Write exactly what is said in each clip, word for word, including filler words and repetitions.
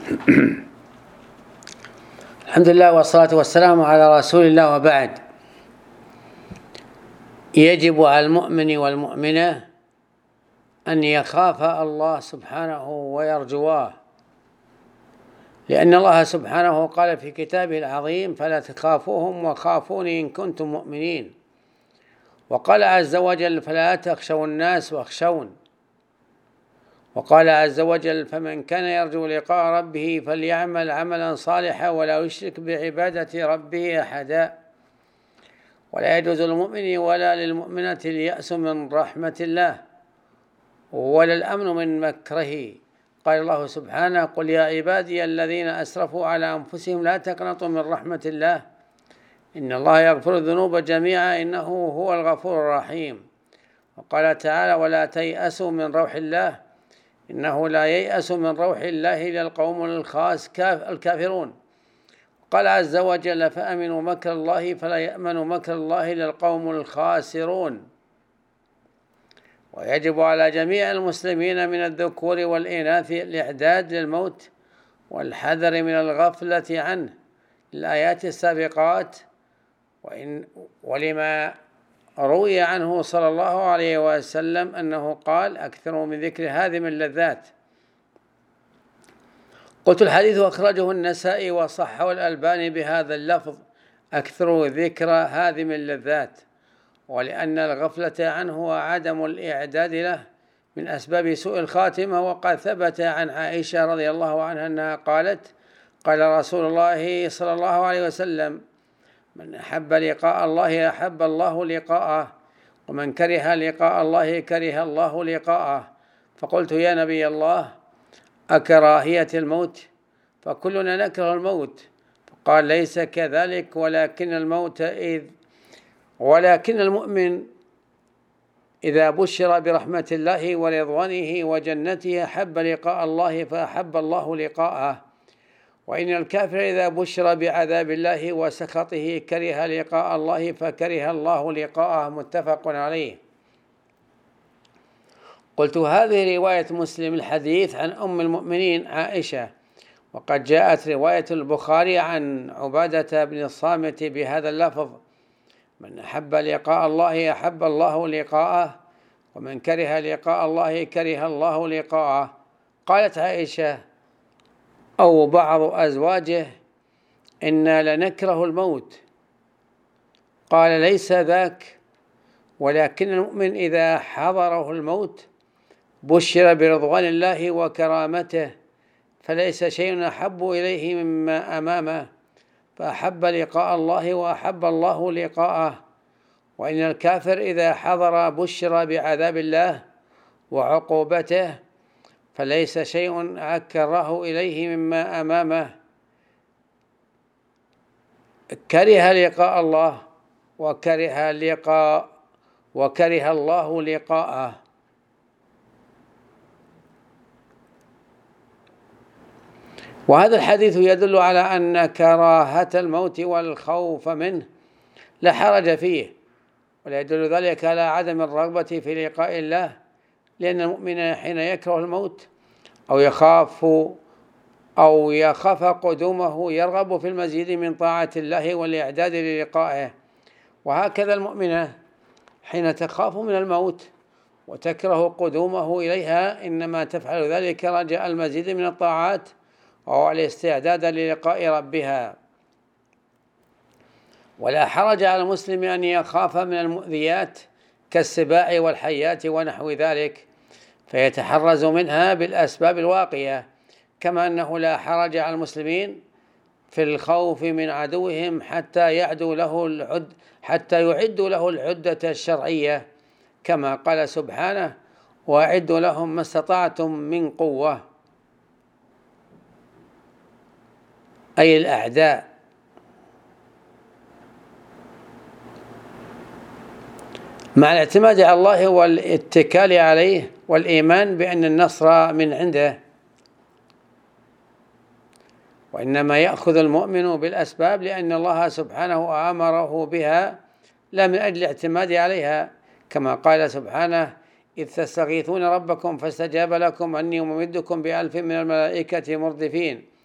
الحمد لله والصلاة والسلام على رسول الله، وبعد. يجب على المؤمن والمؤمنة أن يخاف الله سبحانه ويرجواه، لأن الله سبحانه قال في كتابه العظيم: فلا تخافوهم وخافوني إن كنتم مؤمنين. وقال عز وجل: فلا تخشوا الناس واخشون. وقال عز وجل: فمن كان يرجو لقاء ربه فليعمل عملا صالحا ولا يشرك بعبادة ربه أحدا. ولا يجوز للمؤمن ولا للمؤمنة اليأس من رحمة الله ولا الأمن من مكره. قال الله سبحانه: قل يا عبادي الذين أسرفوا على أنفسهم لا تقنطوا من رحمة الله إن الله يغفر الذنوب جميعا إنه هو الغفور الرحيم. وقال تعالى: ولا تيأسوا من روح الله إنه لا ييأس من روح الله إلا القوم الخاس الكافرون. قال عز وجل: فأمنوا مكر الله فلا يأمن مكر الله إلا القوم الخاسرون. ويجب على جميع المسلمين من الذكور والإناث الإعداد للموت والحذر من الغفلة عنه، الآيات السابقات. وإن ولما روي عنه صلى الله عليه وسلم أنه قال: أكثروا من ذكر هادم اللذات. قلت: الحديث أخرجه النسائي وصححه الألباني بهذا اللفظ: أكثروا ذكر هادم اللذات، ولأن الغفلة عنه وعدم الإعداد له من أسباب سوء الخاتمة. وقد ثبت عن عائشة رضي الله عنها أنها قالت: قال رسول الله صلى الله عليه وسلم: من أحب لقاء الله أحب الله لقاءه، ومن كره لقاء الله كره الله لقاءه. فقلت: يا نبي الله، أكراهية الموت؟ فكلنا نكره الموت. فقال: ليس كذلك، ولكن الموت إذ ولكن المؤمن إذا بشر برحمة الله ورضوانه وجنته أحب لقاء الله فأحب الله لقاءه، وإن الكافر إذا بشر بعذاب الله وسخطه كره لقاء الله فكره الله لقاءه. متفق عليه. قلت: هذه رواية مسلم الحديث عن أم المؤمنين عائشة، وقد جاءت رواية البخاري عن عبادة بن الصامت بهذا اللفظ: من أحب لقاء الله أحب الله لقاءه، ومن كره لقاء الله كره الله لقاءه. قالت عائشة أو بعض أزواجه: إنا لنكره الموت. قال: ليس ذاك، ولكن المؤمن إذا حضره الموت بشر برضوان الله وكرامته، فليس شيء أحب إليه مما أمامه، فأحب لقاء الله وأحب الله لقاءه. وإن الكافر إذا حضر بشر بعذاب الله وعقوبته، فليس شيء أكره إليه مما أمامه، كره لقاء الله وكره لقاء وكره الله لقاءه. وهذا الحديث يدل على أن كراهة الموت والخوف منه لا حرج فيه، ولا يدل ذلك على عدم الرغبة في لقاء الله، لأن المؤمن حين يكره الموت أو يخاف أو يخاف قدومه يرغب في المزيد من طاعة الله والإعداد للقائه. وهكذا المؤمنة حين تخاف من الموت وتكره قدومه إليها إنما تفعل ذلك رجاء المزيد من الطاعات وهو الاستعداد للقاء ربها. ولا حرج على المسلم أن يخاف من المؤذيات كالسباع والحيات ونحو ذلك، فيتحرز منها بالأسباب الواقية، كما أنه لا حرج على المسلمين في الخوف من عدوهم حتى يعدوا له العد حتى يعدوا له العدة الشرعية، كما قال سبحانه: وأعدوا لهم ما استطعتم من قوة، أي الأعداء. مع الاعتماد على الله والاتكال عليه والإيمان بأن النصر من عنده. وإنما يأخذ المؤمن بالأسباب لأن الله سبحانه أمره بها لا من أجل الاعتماد عليها، كما قال سبحانه: إذ تستغيثون ربكم فاستجاب لكم أني ممدكم بألف من الملائكة مردفين.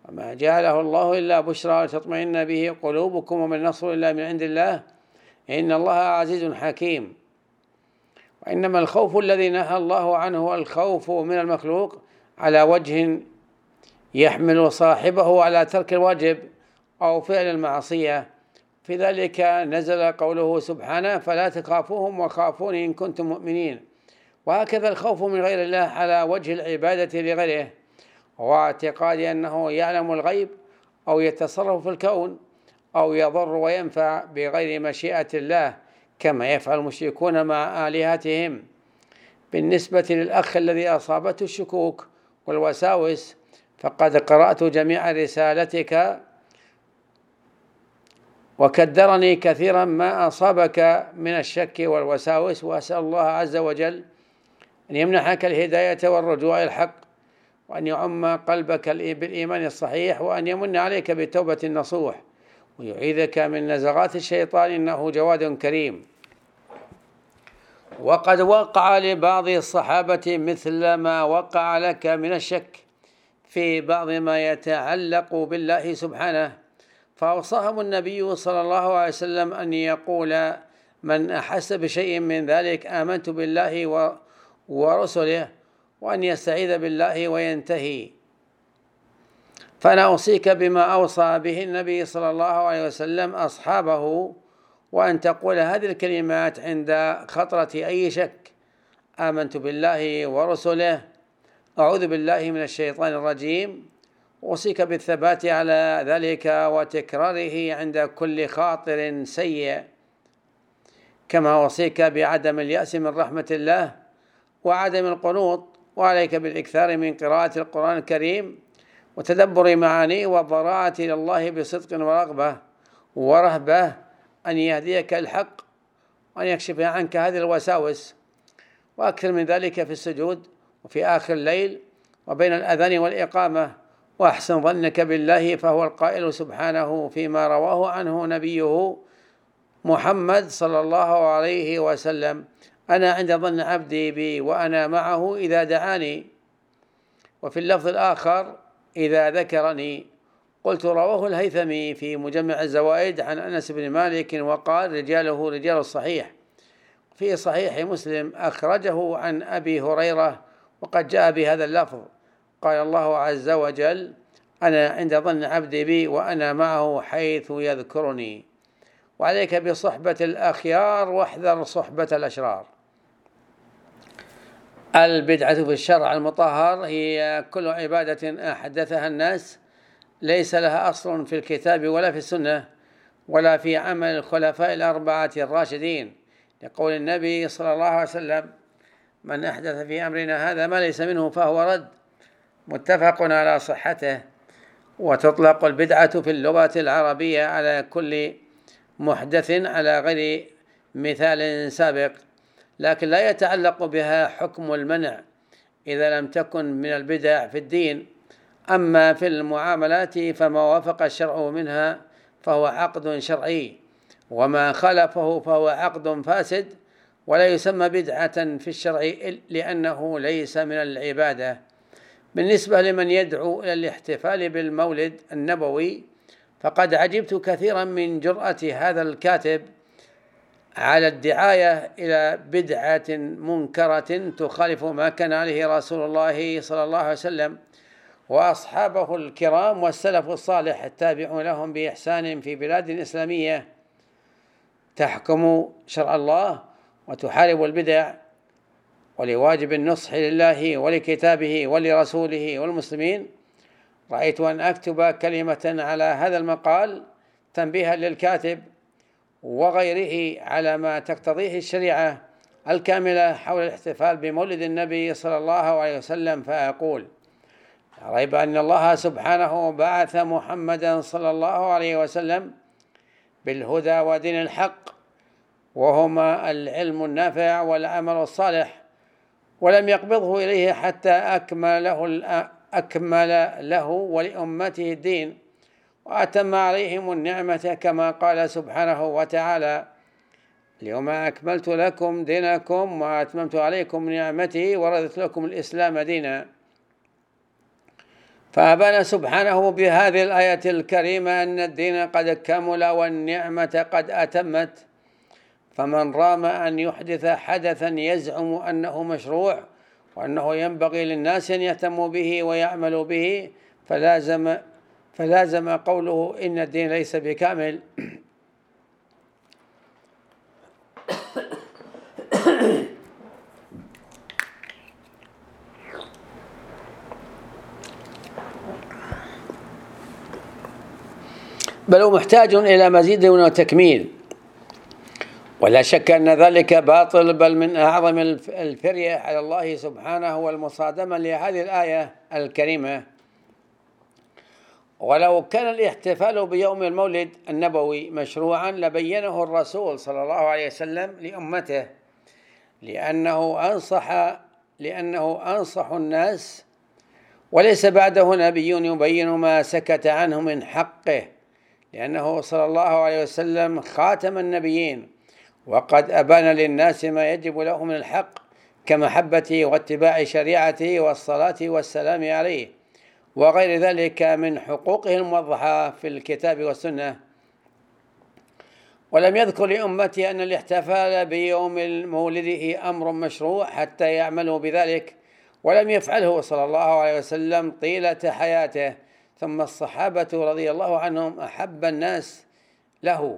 وما جعله الله إلا بشرى لتطمئن به قلوبكم وما النصر إلا من عند الله إن الله عزيز حكيم. وإنما الخوف الذي نهى الله عنه هو الخوف من المخلوق على وجه يحمل صاحبه على ترك الواجب أو فعل المعصية، في ذلك نزل قوله سبحانه فلا تخافوهم وخافون إن كنتم مؤمنين. وهكذا الخوف من غير الله على وجه العبادة لغيره واعتقاد أنه يعلم الغيب أو يتصرف في الكون أو يضر وينفع بغير مشيئة الله كما يفعل المشركون مع آلهتهم. بالنسبة للأخ الذي أصابته الشكوك والوساوس فقد قرأت جميع رسالتك وكدرني كثيرا ما أصابك من الشك والوساوس، وأسأل الله عز وجل أن يمنحك الهداية والرجوع إلى الحق، وأن يعم قلبك بالإيمان الصحيح، وأن يمن عليك بالتوبة النصوح، ويعيذك من نزغات الشيطان إنه جواد كريم. وقد وقع لبعض الصحابة مثل ما وقع لك من الشك في بعض ما يتعلق بالله سبحانه، فأوصاهم النبي صلى الله عليه وسلم أن يقول من أحس بشيء من ذلك آمنت بالله ورسله، وأن يستعيذ بالله وينتهي. فأنا أوصيك بما أوصى به النبي صلى الله عليه وسلم أصحابه، وأن تقول هذه الكلمات عند خطرة أي شك: آمنت بالله ورسله، أعوذ بالله من الشيطان الرجيم. أوصيك بالثبات على ذلك وتكراره عند كل خاطر سيء، كما أوصيك بعدم اليأس من رحمة الله وعدم القنوط، وعليك بالإكثار من قراءة القرآن الكريم وتدبر معانيه والضراعة إلى الله بصدق ورغبة ورهبة أن يهديك الحق وأن يكشف عنك هذه الوساوس. وأكثر من ذلك في السجود وفي آخر الليل وبين الأذان والإقامة، وأحسن ظنك بالله، فهو القائل سبحانه فيما رواه عنه نبيه محمد صلى الله عليه وسلم: أنا عند ظن عبدي بي وأنا معه إذا دعاني. وفي اللفظ الآخر: إذا ذكرني. قلت: رواه الهيثمي في مجمع الزوائد عن أنس بن مالك وقال: رجاله رجال الصحيح. في صحيح مسلم أخرجه عن أبي هريرة وقد جاء بهذا اللفظ: قال الله عز وجل: أنا عند ظن عبدي بي وأنا معه حيث يذكرني. وعليك بصحبة الأخيار واحذر صحبة الأشرار. البدعة في الشرع المطهر هي كل عبادة أحدثها الناس ليس لها أصل في الكتاب ولا في السنة ولا في عمل الخلفاء الأربعة الراشدين، لقول النبي صلى الله عليه وسلم: من أحدث في أمرنا هذا ما ليس منه فهو رد. متفق على صحته. وتطلق البدعة في اللغة العربية على كل محدث على غير مثال سابق، لكن لا يتعلق بها حكم المنع إذا لم تكن من البدع في الدين. أما في المعاملات فما وافق الشرع منها فهو عقد شرعي، وما خالفه فهو عقد فاسد، ولا يسمى بدعة في الشرع لأنه ليس من العبادة. بالنسبة لمن يدعو إلى الاحتفال بالمولد النبوي فقد عجبت كثيرا من جرأة هذا الكاتب على الدعاية إلى بدعة منكرة تخالف ما كان عليه رسول الله صلى الله عليه وسلم وأصحابه الكرام والسلف الصالح التابعون لهم بإحسان في بلاد إسلامية تحكم شرع الله وتحارب البدع، ولواجب النصح لله ولكتابه ولرسوله والمسلمين. رأيت أن أكتب كلمة على هذا المقال تنبيها للكاتب وغيره على ما تقتضيه الشريعة الكاملة حول الاحتفال بمولد النبي صلى الله عليه وسلم، فأقول: لا ريب أن الله سبحانه بعث محمدا صلى الله عليه وسلم بالهدى ودين الحق، وهما العلم النافع والعمل الصالح، ولم يقبضه إليه حتى أكمل له, أكمل له ولأمته الدين وأتم عليهم النعمة، كما قال سبحانه وتعالى: اليوم أكملت لكم دينكم وأتممت عليكم نعمتي ورضيت لكم الإسلام دينا. فأبان سبحانه بهذه الآية الكريمة أن الدين قد كمل والنعمة قد أتمت، فمن رام أن يحدث حدثا يزعم أنه مشروع وأنه ينبغي للناس أن يهتموا به ويعملوا به فلازم فلازم قوله إن الدين ليس بكامل. بل هو محتاج إلى مزيد وتكميل، ولا شك أن ذلك باطل، بل من أعظم الفرية على الله سبحانه والمصادمة لهذه الآية الكريمة. ولو كان الاحتفال بيوم المولد النبوي مشروعا لبينه الرسول صلى الله عليه وسلم لأمته، لأنه أنصح لأنه أنصح الناس، وليس بعده نبي يبين ما سكت عنه من حقه، لأنه صلى الله عليه وسلم خاتم النبيين، وقد أبان للناس ما يجب له من الحق كمحبته واتباع شريعته والصلاة والسلام عليه وغير ذلك من حقوقه الموضحة في الكتاب والسنة. ولم يذكر لأمتي أن الاحتفال بيوم مولده أمر مشروع حتى يعملوا بذلك، ولم يفعله صلى الله عليه وسلم طيلة حياته. ثم الصحابة رضي الله عنهم أحب الناس له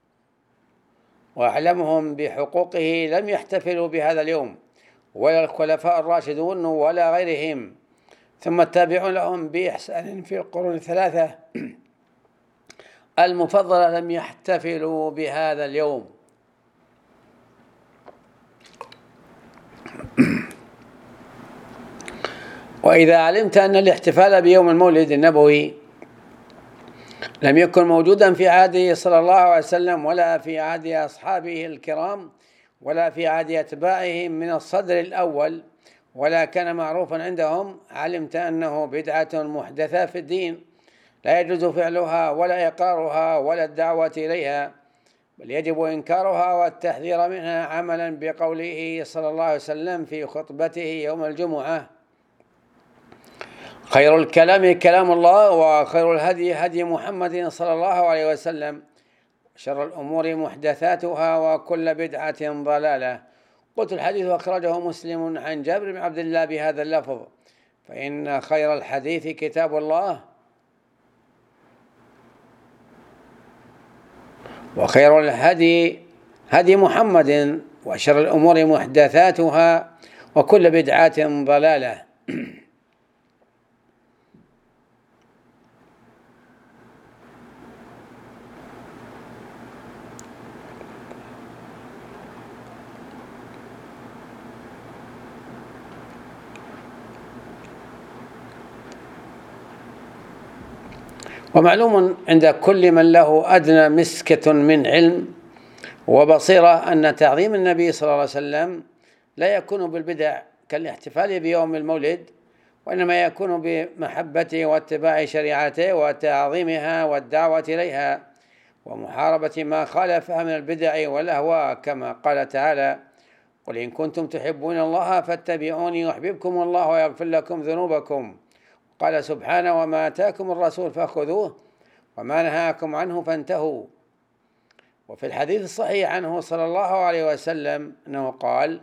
وأعلمهم بحقوقه لم يحتفلوا بهذا اليوم، ولا الخلفاء الراشدون ولا غيرهم، ثم التابعون لهم بإحسان في القرون الثلاثة المفضلة لم يحتفلوا بهذا اليوم. وإذا علمت أن الاحتفال بيوم المولد النبوي لم يكن موجودا في عهده صلى الله عليه وسلم ولا في عهد أصحابه الكرام ولا في عهد أتباعهم من الصدر الأول، ولا كان معروفا عندهم، علمت أنه بدعة محدثة في الدين لا يجوز فعلها ولا إقرارها ولا الدعوة إليها، بل يجب إنكارها والتحذير منها، عملا بقوله صلى الله عليه وسلم في خطبته يوم الجمعة: خير الكلام كلام الله، وخير الهدي هدي محمد صلى الله عليه وسلم، شر الأمور محدثاتها، وكل بدعة ضلالة. قلت الحديث أخرجه مسلم عن جابر بن عبد الله بهذا اللفظ: فإن خير الحديث كتاب الله، وخير الهدي هدي محمد، وشر الأمور محدثاتها، وكل بدعة ضلالة. ومعلوم عند كل من له أدنى مسكة من علم وبصيرة أن تعظيم النبي صلى الله عليه وسلم لا يكون بالبدع كالاحتفال بيوم المولد، وإنما يكون بمحبته واتباع شريعته وتعظيمها والدعوة إليها ومحاربة ما خالفها من البدع والأهواء، كما قال تعالى: قل إن كنتم تحبون الله فاتبعوني يحببكم الله ويغفر لكم ذنوبكم. قال سبحانه: وما آتاكم الرسول فخذوه وما نهاكم عنه فانتهوا. وفي الحديث الصحيح عنه صلى الله عليه وسلم أنه قال: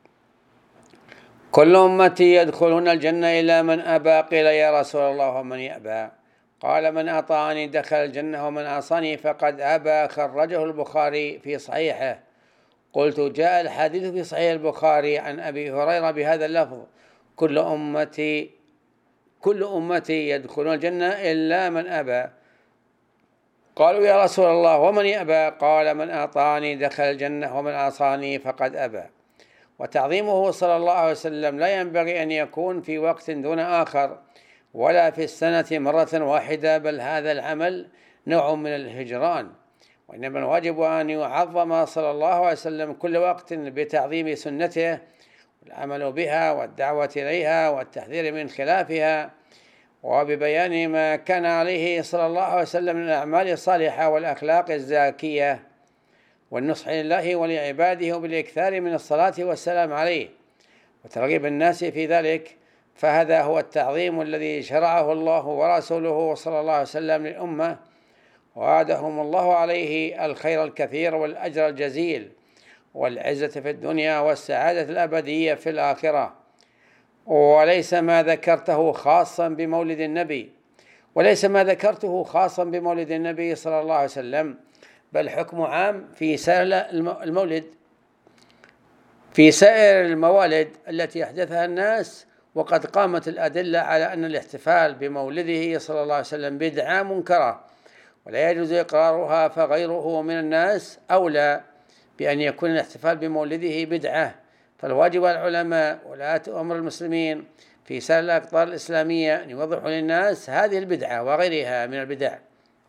كل أمتي يدخلون الجنة إلا من أبى. قيل: يا رسول الله ومن يأبى؟ قال: من أطاعني دخل الجنة ومن عصاني فقد أبى. خرجه البخاري في صحيحه. قلت: جاء الحديث في صحيح البخاري عن أبي هريرة بهذا اللفظ: كل أمتي كل أمتي يدخلون الجنة إلا من أبى. قالوا: يا رسول الله ومن يأبى؟ قال: من أطاعني دخل الجنة ومن عصاني فقد أبى. وتعظيمه صلى الله عليه وسلم لا ينبغي أن يكون في وقت دون آخر ولا في السنة مرة واحدة، بل هذا العمل نوع من الهجران، وإنما الواجب أن يعظم صلى الله عليه وسلم كل وقت بتعظيم سنته والعمل بها والدعوة إليها والتحذير من خلافها، وببيان ما كان عليه صلى الله عليه وسلم من الأعمال الصالحة والأخلاق الزاكية والنصح لله ولعباده بالإكثار من الصلاة والسلام عليه وترغيب الناس في ذلك، فهذا هو التعظيم الذي شرعه الله ورسوله صلى الله عليه وسلم للأمة، ووعدهم الله عليه الخير الكثير والأجر الجزيل والعزة في الدنيا والسعادة الأبدية في الآخرة. وليس ما ذكرته خاصا بمولد النبي وليس ما ذكرته خاصا بمولد النبي صلى الله عليه وسلم، بل حكم عام في سائر المولد في سائر الموالد التي أحدثها الناس. وقد قامت الأدلة على أن الاحتفال بمولده صلى الله عليه وسلم بدعة منكرة ولا يجوز إقرارها، فغيره من الناس أولى بأن يكون الاحتفال بمولده بدعة. فالواجب على العلماء ولاة أمر المسلمين في سائر الأقطار الإسلامية أن يوضحوا للناس هذه البدعة وغيرها من البدع،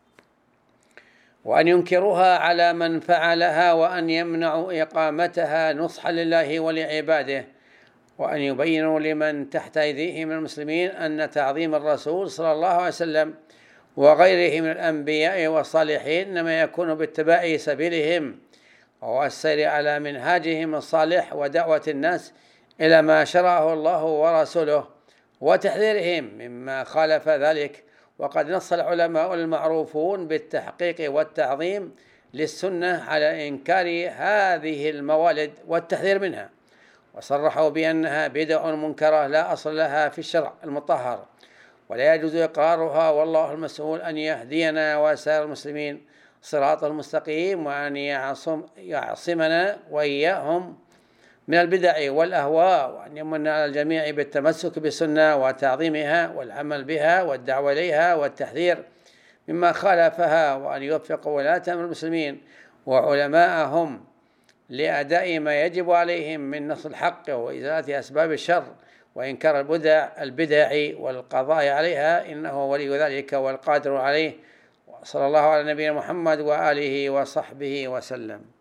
وأن ينكروها على من فعلها، وأن يمنعوا إقامتها نصحا لله ولعباده، وأن يبينوا لمن تحت أيديهم من المسلمين أن تعظيم الرسول صلى الله عليه وسلم وغيره من الأنبياء والصالحين إنما يكون باتباع سبيلهم والسير على منهاجهم الصالح ودعوة الناس إلى ما شرعه الله ورسوله وتحذيرهم مما خالف ذلك. وقد نص العلماء المعروفون بالتحقيق والتعظيم للسنة على إنكار هذه الموالد والتحذير منها، وصرحوا بأنها بدع منكرة لا أصل لها في الشرع المطهر ولا يجوز إقرارها، والله المسؤول أن يهدينا وسائر المسلمين صراط المستقيم، وأن يعصم يعصمنا وإياهم من البدع والأهواء، وأن يمن على الجميع بالتمسك بالسنة وتعظيمها والعمل بها والدعوة إليها والتحذير مما خالفها، وأن يوفق ولاة أمر المسلمين وعلماءهم لأداء ما يجب عليهم من نصر الحق وإزالة أسباب الشر وإنكار البدع البدع والقضاء عليها، إنه ولي ذلك والقادر عليه. صلى الله على نبينا محمد وآله وصحبه وسلم.